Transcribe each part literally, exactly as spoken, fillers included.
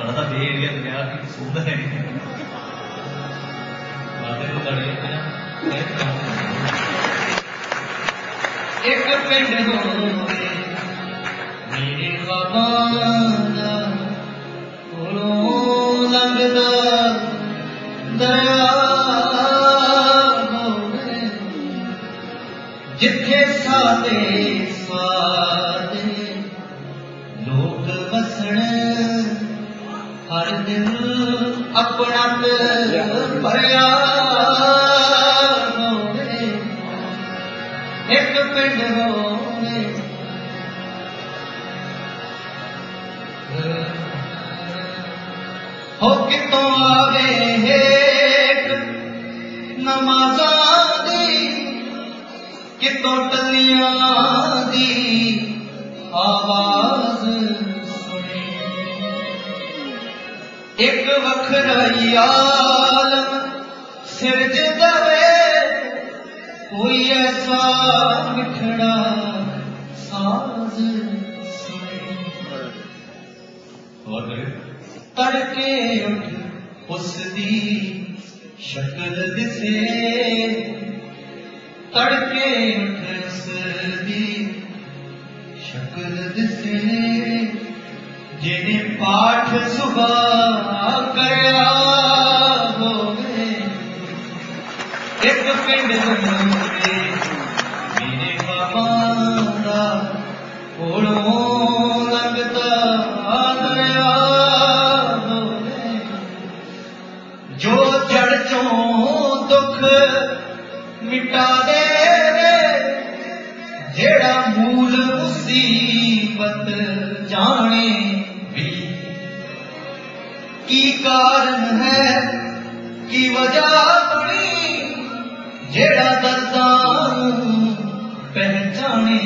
साढ़ा तो बे एरिया दरिया की सुनता है एक पिंड होवे मेरे बाबा दा कोलों लंघदा दरिया होवे जिथे सादे स्वादे लोग बसण हर दिन अपना भरिया होवे एक पिंड होवे हो कितों आवे हेक नमाज़ां दी कितों टलियां दी आवाज सुनी एक वखरा आलम सिरज दवे कोई ऐसा मिठड़ा साज सुने और तड़के उठ उसदी शक्ल दिसे तड़के उठ उसदी शक्ल दिसे जिने पाठ सुबह करया होवे एक पिंड होवे मेरे बाबा दा कोलों लंघदा दरिया होवे जो जड़ चों दुख मिटा दे जेड़ा मूल मुसीबत जाने भी की कारण है की वजह बनी जेड़ा दर्दां पहचाने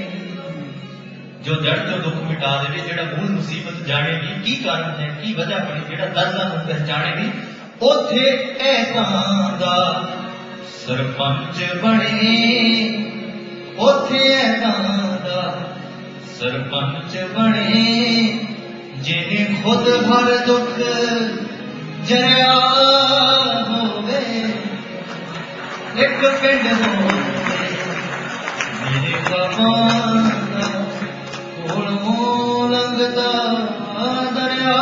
जो जड़ तो दुख मिटा दे जेड़ा मूल मुसीबत जाने भी की कारण है की वजह बनी जेड़ा दर्दां पहचाने भी ओथे ऐसां दा सरपंच बने ओथे ऐसां दा सरपंच बने जिन्हें खुद भर दुख जरिया होवे एक पिंड होवे मेरे बाबा दा कोलों लंघदा दरिया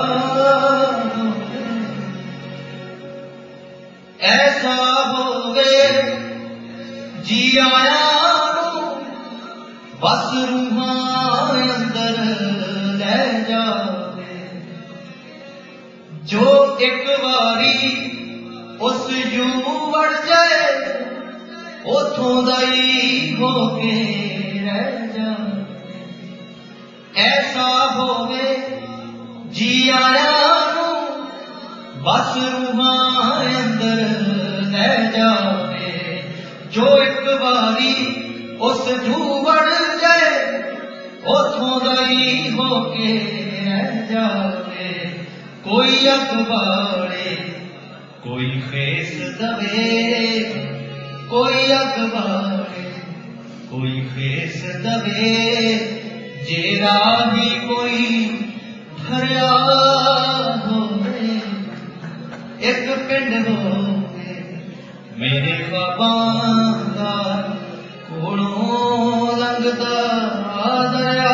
होवे ऐसा होवे जी आया बस रूहां अंदर ले जावे जो एक बारी उस जू वड़ जाए उथों दाई होके रह जावे ऐसा होवे जी आया बस रूहां अंदर ले जावे जो एक बारी उस जू वड़ जाए उथों दाई होके रह जावे कोई अखबारे कोई खेस दवे कोई अखबारे कोई खेस दवे जेरा भी कोई भरिया होवे एक पिंड होवे मेरे बाबा दा कोलों लंघदा दरिया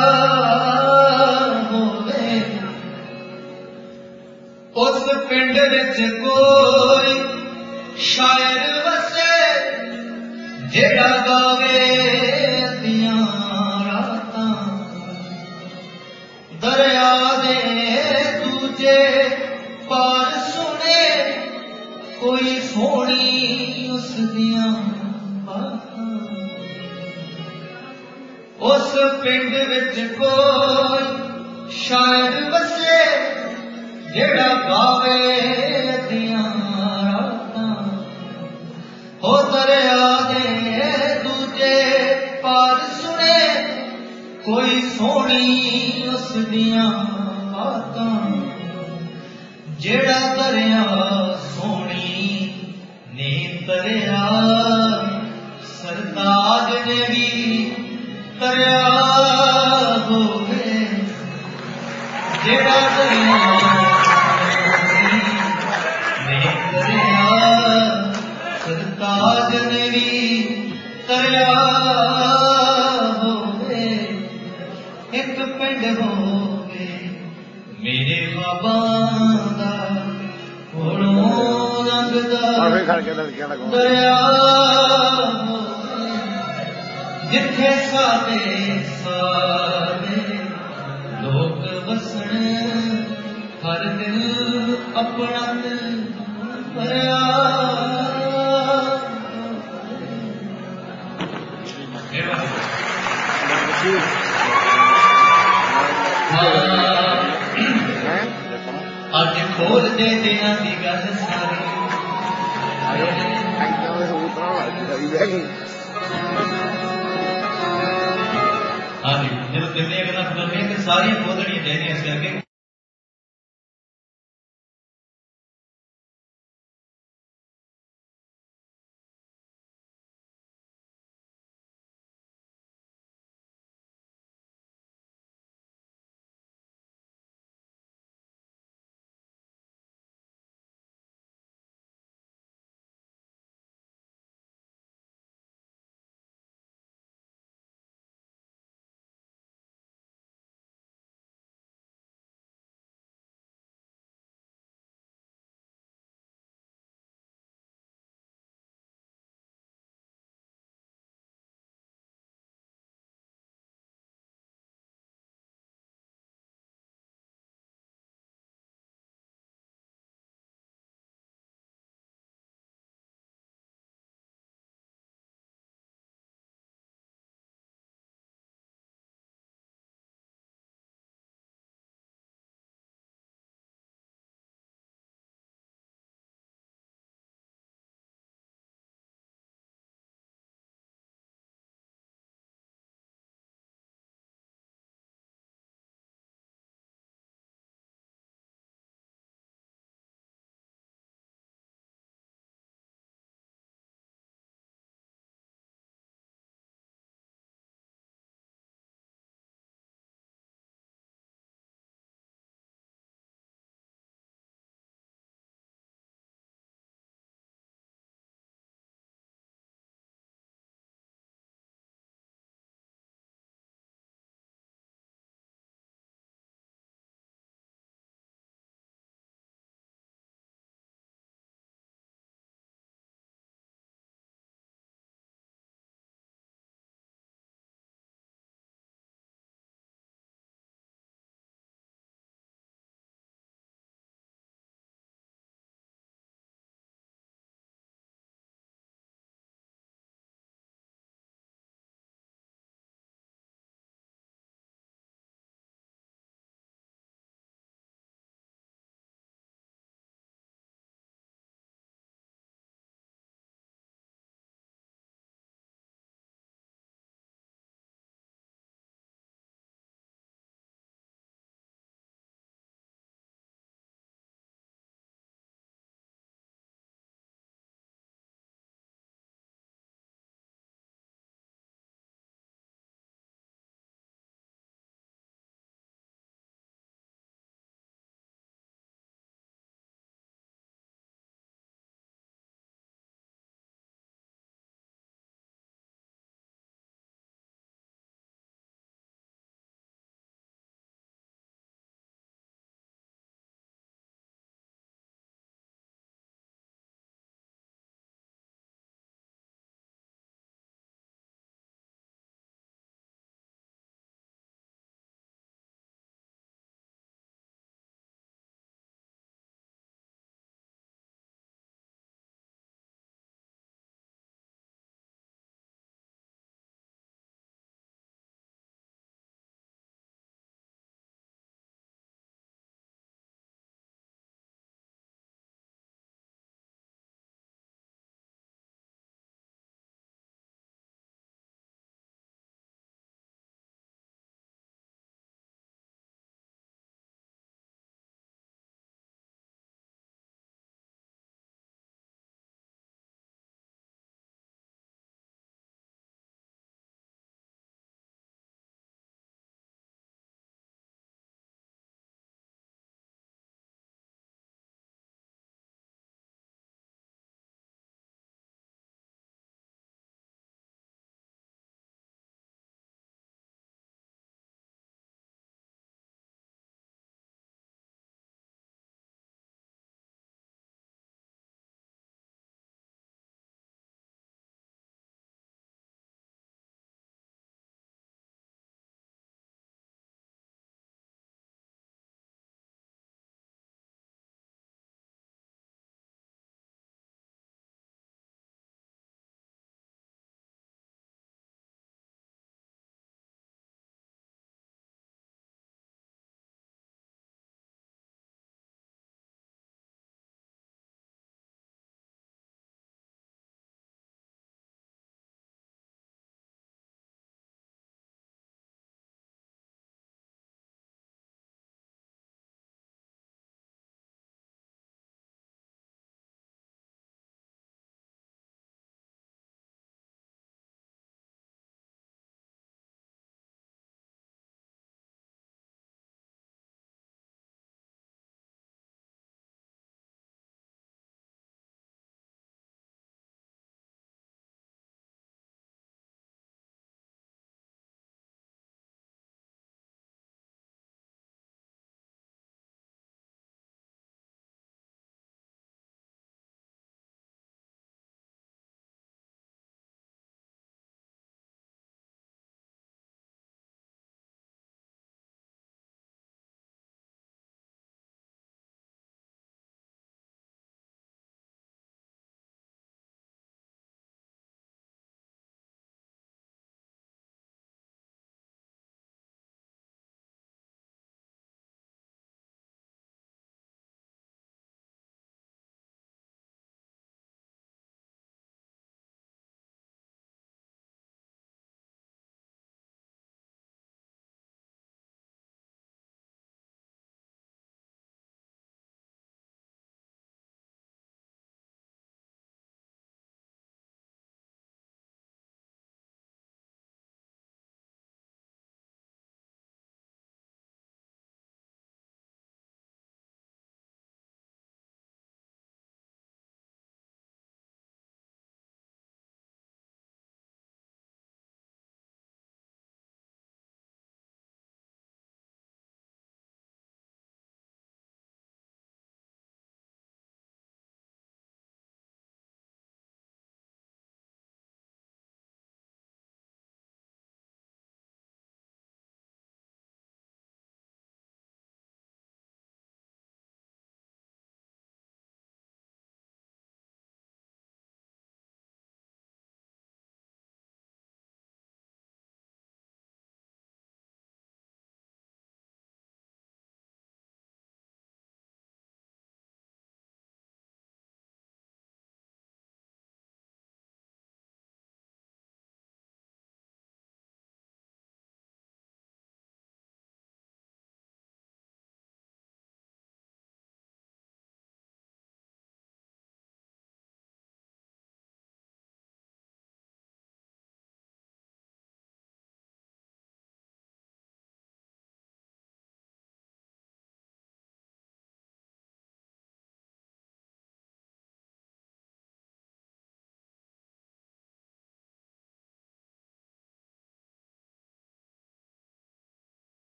होवे उस पिंड विच कोई शायर वसे जेड़ा गावे अद्धियां रातां दरिया दे दूजे पार सुने कोई सोहनी उस दियां बातां उस पिंड विच कोई शायर वसे जेड़ा गावे अद्धियां रातां हो दरिया दे दूजे पार सुने कोई सोहनी उस दियां बातां जेड़ा दरिया सोहनी ने तरिया सरताज ने भी तरिया होवे जेड़ा दरिया ਦਰਿਆ ਹੋਵੇ ਇੱਕ ਪਿੰਡ ਹੋਵੇ ਮੇਰੇ ਬਾਬਾ ਦਾ ਕੋਲੋਂ ਲੰਘਦਾ ਦਰਿਆ ਜਿੱਥੇ ਸਾਡੇ ਸਾਰੇ ਲੋਕ ਵਸਣ ਹਰ ਦਿਲ ਆਪਣਾ ਦਿਲ ਭਰਿਆ ਅੱਜ ਖੋਲ ਦੇ ਦਿਨਾਂ ਦੀ ਗੱਲ ਸਾਰੀ ਹਾਂਜੀ ਜਦੋਂ ਦਿੰਦੇ ਅਗਲਾ ਫਿਲਮ ਇਹ ਸਾਰੀਆਂ ਖੋਲਣੀਆਂ ਚਾਹੀਦੀਆਂ ਇਸ ਕਰਕੇ